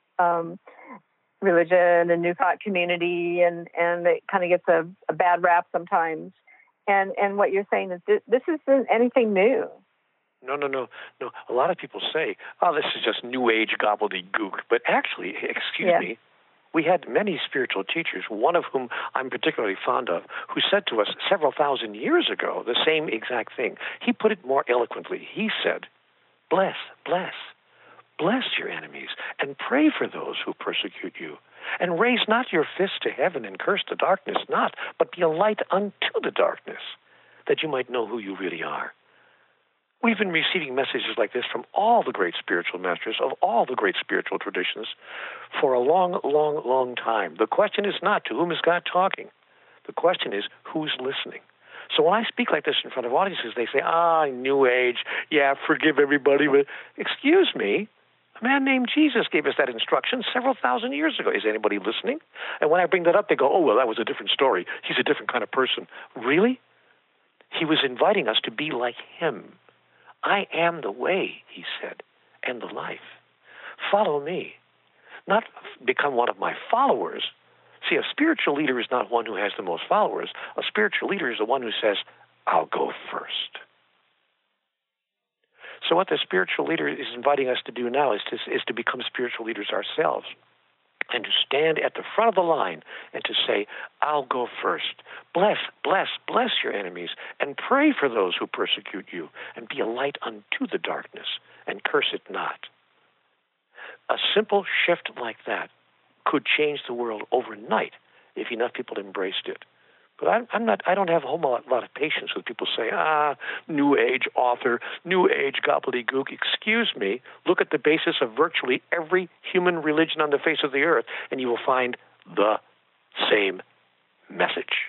religion and New Thought community, and it kind of gets a bad rap sometimes. And what you're saying is this isn't anything new. No. A lot of people say, oh, this is just New Age gobbledygook. But actually, excuse me, we had many spiritual teachers, one of whom I'm particularly fond of, who said to us several thousand years ago the same exact thing. He put it more eloquently. He said, bless your enemies, and pray for those who persecute you. And raise not your fist to heaven and curse the darkness not, but be a light unto the darkness, that you might know who you really are. We've been receiving messages like this from all the great spiritual masters of all the great spiritual traditions for a long, long, long time. The question is not to whom is God talking. The question is who's listening. So when I speak like this in front of audiences, they say, New Age, forgive everybody. But excuse me, a man named Jesus gave us that instruction several thousand years ago. Is anybody listening? And when I bring that up, they go, oh, well, that was a different story. He's a different kind of person. Really? He was inviting us to be like him. I am the way, he said, and the life. Follow me. Not become one of my followers. See, a spiritual leader is not one who has the most followers. A spiritual leader is the one who says, I'll go first. So what the spiritual leader is inviting us to do now is to become spiritual leaders ourselves and to stand at the front of the line and to say, I'll go first. Bless your enemies and pray for those who persecute you and be a light unto the darkness and curse it not. A simple shift like that could change the world overnight if enough people embraced it. But I don't have a whole lot of patience with people saying, New Age author, New Age gobbledygook. Excuse me. Look at the basis of virtually every human religion on the face of the earth, and you will find the same message.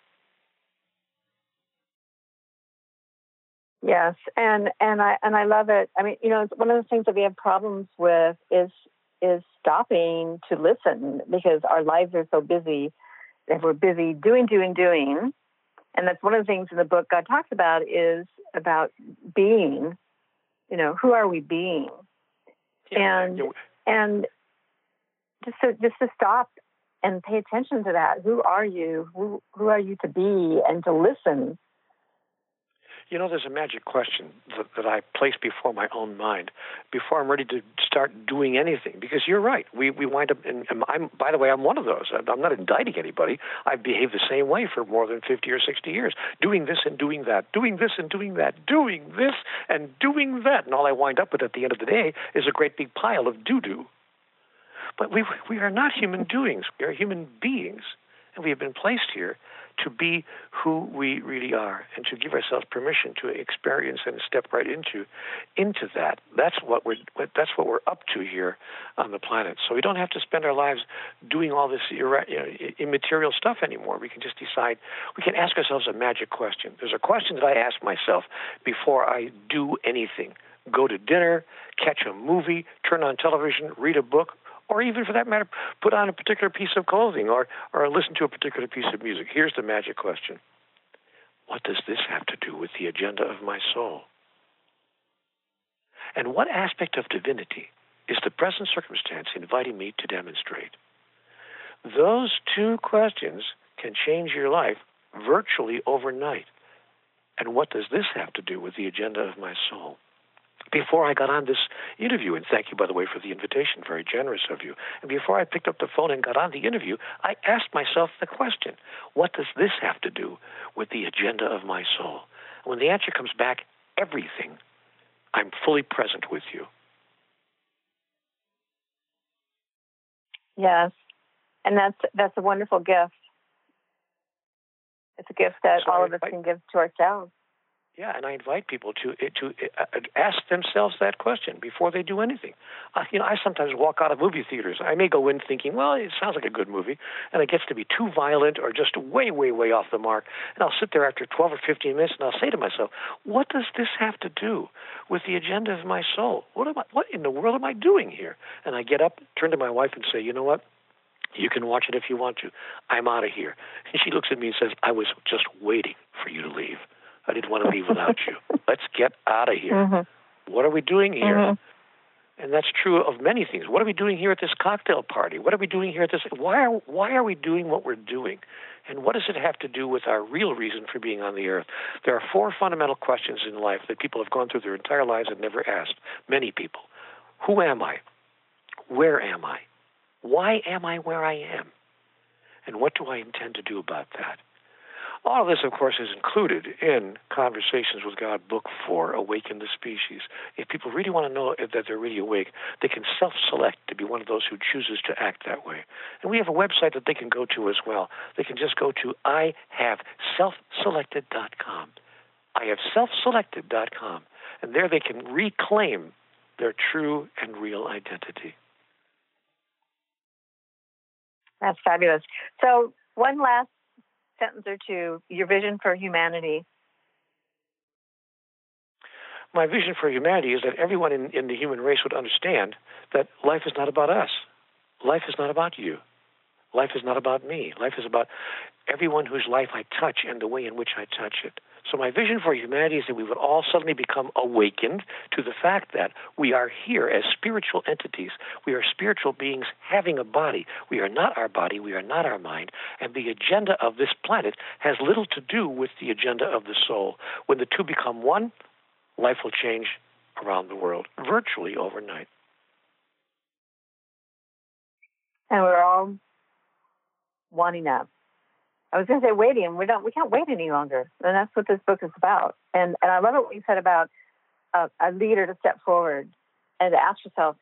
Yes, and I love it. I mean, it's one of the things that we have problems with is stopping to listen, because our lives are so busy. If we're busy doing, and that's one of the things in the book God talks about is about being. Who are we being? Yeah. And just to stop and pay attention to that. Who are you? Who are you to be, and to listen? There's a magic question that I place before my own mind before I'm ready to start doing anything. Because you're right. We wind up, and by the way, I'm one of those. I'm not indicting anybody. I've behaved the same way for more than 50 or 60 years, doing this and doing that, doing this and doing that, doing this and doing that. And all I wind up with at the end of the day is a great big pile of doo-doo. But we are not human doings. We are human beings. And we have been placed here to be who we really are, and to give ourselves permission to experience and step right into that. That's what we're up to here on the planet. So we don't have to spend our lives doing all this immaterial stuff anymore. We can just decide. We can ask ourselves a magic question. There's a question that I ask myself before I do anything. Go to dinner, catch a movie, turn on television, read a book, or even, for that matter, put on a particular piece of clothing or listen to a particular piece of music. Here's the magic question. What does this have to do with the agenda of my soul? And what aspect of divinity is the present circumstance inviting me to demonstrate? Those two questions can change your life virtually overnight. And what does this have to do with the agenda of my soul? Before I got on this interview, and thank you, by the way, for the invitation, very generous of you, and before I picked up the phone and got on the interview, I asked myself the question, what does this have to do with the agenda of my soul? And when the answer comes back, everything, I'm fully present with you. Yes, and that's a wonderful gift. It's a gift that all of us can give to ourselves. Yeah, and I invite people to ask themselves that question before they do anything. I sometimes walk out of movie theaters. I may go in thinking, well, it sounds like a good movie, and it gets to be too violent or just way, way, way off the mark. And I'll sit there after 12 or 15 minutes, and I'll say to myself, what does this have to do with the agenda of my soul? What in the world am I doing here? And I get up, turn to my wife, and say, you know what? You can watch it if you want to. I'm out of here. And she looks at me and says, I was just waiting for you to leave. I didn't want to leave without you. Let's get out of here. Mm-hmm. What are we doing here? Mm-hmm. And that's true of many things. What are we doing here at this cocktail party? What are we doing here at this? Why are we doing what we're doing? And what does it have to do with our real reason for being on the earth? There are 4 fundamental questions in life that people have gone through their entire lives and never asked. Many people. Who am I? Where am I? Why am I where I am? And what do I intend to do about that? All of this, of course, is included in Conversations with God, Book 4, Awaken the Species. If people really want to know that they're really awake, they can self-select to be one of those who chooses to act that way. And we have a website that they can go to as well. They can just go to ihaveselfselected.com. ihaveselfselected.com. And there they can reclaim their true and real identity. That's fabulous. So one last sentence or two, your vision for humanity. My vision for humanity is that everyone in the human race would understand that life is not about us. Life is not about you. Life is not about me. Life is about everyone whose life I touch and the way in which I touch it. So my vision for humanity is that we would all suddenly become awakened to the fact that we are here as spiritual entities. We are spiritual beings having a body. We are not our body. We are not our mind. And the agenda of this planet has little to do with the agenda of the soul. When the two become one, life will change around the world, virtually overnight. And we're all wanting that. I was going to say waiting. We can't wait any longer, and that's what this book is about. And I love what you said about a leader to step forward and to ask yourself,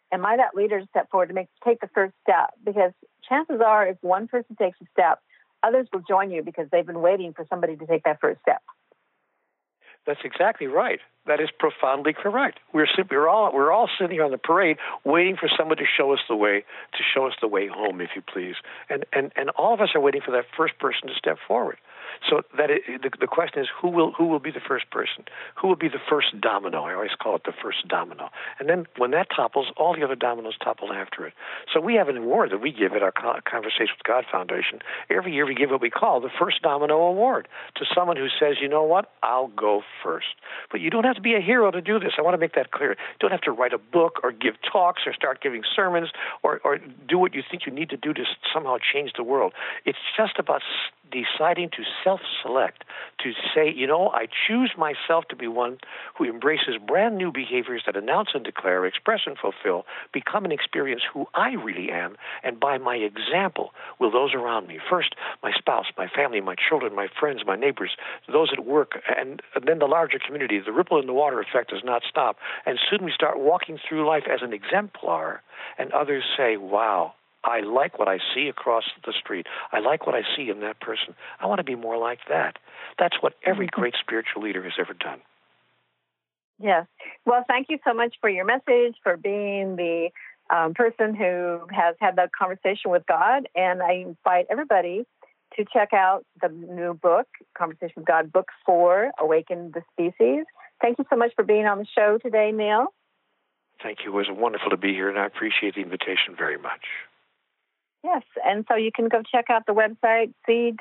am I that leader to step forward to take the first step? Because chances are, if one person takes a step, others will join you because they've been waiting for somebody to take that first step. That's exactly right. That is profoundly correct. We're all sitting here on the parade waiting for someone to show us the way home, if you please. And all of us are waiting for that first person to step forward. So the question is, who will be the first person? Who will be the first domino? I always call it the first domino. And then when that topples, all the other dominoes topple after it. So we have an award that we give at our Conversation with God Foundation. Every year we give what we call the First Domino Award to someone who says, you know what, I'll go first. But you don't have to be a hero to do this. I want to make that clear. You don't have to write a book or give talks or start giving sermons or do what you think you need to do to somehow change the world. It's just about deciding to self-select, to say, you know, I choose myself to be one who embraces brand new behaviors that announce and declare, express and fulfill, become and experience who I really am, and by my example will those around me, first my spouse, my family, my children, my friends, my neighbors, those at work, and then the larger community, the ripple in the water effect does not stop. And soon we start walking through life as an exemplar, and others say, wow, I like what I see across the street. I like what I see in that person. I want to be more like that. That's what every great spiritual leader has ever done. Yes. Well, thank you so much for your message, for being the person who has had that conversation with God. And I invite everybody to check out the new book, Conversation with God, Book 4, Awaken the Species. Thank you so much for being on the show today, Neil. Thank you. It was wonderful to be here, and I appreciate the invitation very much. Yes, and so you can go check out the website,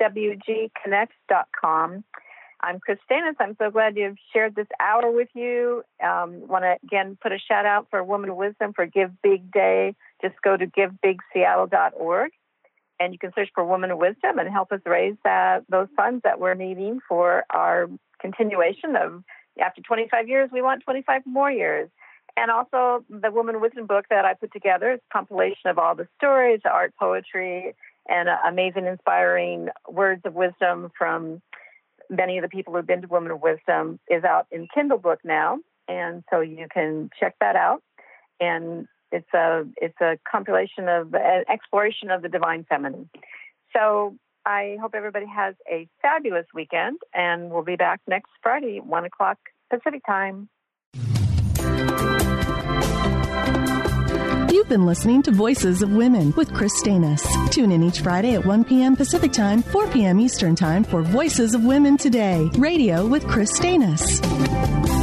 cwgconnect.com. I'm Chris Stanis. I'm so glad you've shared this hour with you. Want to, again, put a shout-out for Woman of Wisdom for Give Big Day. Just go to givebigseattle.org, and you can search for Woman of Wisdom and help us raise those funds that we're needing for our continuation of, after 25 years, we want 25 more years. And also the Woman of Wisdom book that I put together is a compilation of all the stories, art, poetry, and amazing, inspiring words of wisdom from many of the people who've been to Woman of Wisdom is out in Kindle book now. And so you can check that out. And it's a compilation of an exploration of the divine feminine. So I hope everybody has a fabulous weekend, and we'll be back next Friday, 1 o'clock Pacific time. You've been listening to Voices of Women with Chris Stanis. Tune in each Friday at 1 p.m. Pacific Time, 4 p.m. Eastern Time for Voices of Women Today, radio with Chris Stanis.